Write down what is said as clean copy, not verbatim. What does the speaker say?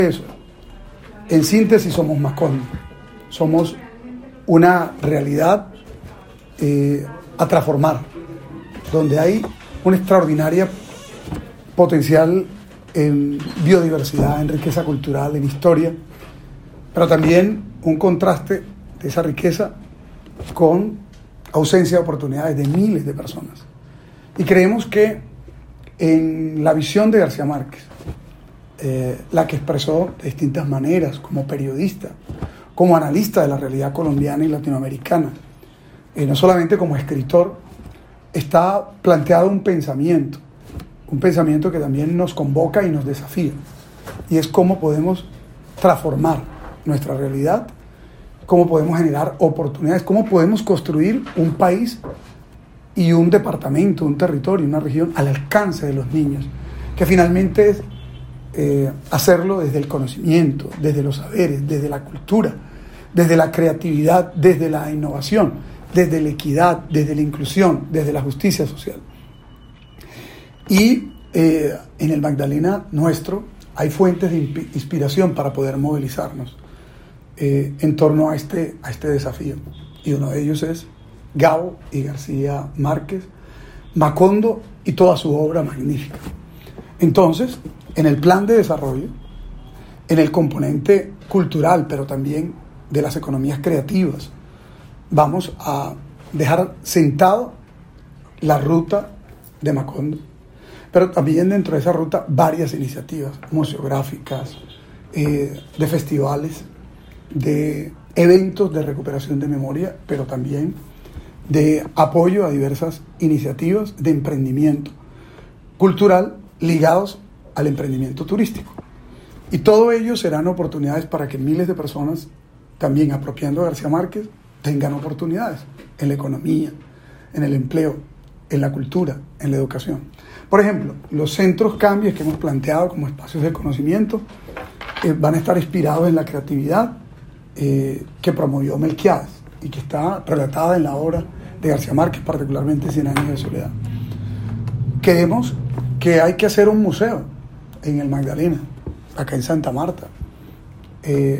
Eso. En síntesis, somos Macondo. Somos una realidad a transformar, donde hay una extraordinaria potencial en biodiversidad, en riqueza cultural, en historia, pero también un contraste de esa riqueza con ausencia de oportunidades de miles de personas. Y creemos que en la visión de García Márquez, la que expresó de distintas maneras como periodista, como analista de la realidad colombiana y latinoamericana, no solamente como escritor, está planteado un pensamiento que también nos convoca y nos desafía, y es cómo podemos transformar nuestra realidad, cómo podemos generar oportunidades, cómo podemos construir un país y un departamento, un territorio, una región al alcance de los niños, que finalmente es hacerlo desde el conocimiento, desde los saberes, desde la cultura, desde la creatividad, desde la innovación, desde la equidad, desde la inclusión, desde la justicia social. Y en el Magdalena nuestro hay fuentes de inspiración para poder movilizarnos en torno a este desafío. Y uno de ellos es Gabo y García Márquez, Macondo y toda su obra magnífica. Entonces, en el plan de desarrollo, en el componente cultural, pero también de las economías creativas, vamos a dejar sentado la ruta de Macondo, pero también dentro de esa ruta varias iniciativas museográficas, de festivales, de eventos de recuperación de memoria, pero también de apoyo a diversas iniciativas de emprendimiento cultural ligados al emprendimiento turístico. Y todo ello serán oportunidades para que miles de personas, también apropiando a García Márquez, tengan oportunidades en la economía, en el empleo, en la cultura, en la educación. Por ejemplo, los centros cambios que hemos planteado como espacios de conocimiento van a estar inspirados en la creatividad que promovió Melquiades y que está relatada en la obra de García Márquez, particularmente Cien años de soledad. Creemos que hay que hacer un museo en el Magdalena, acá en Santa Marta,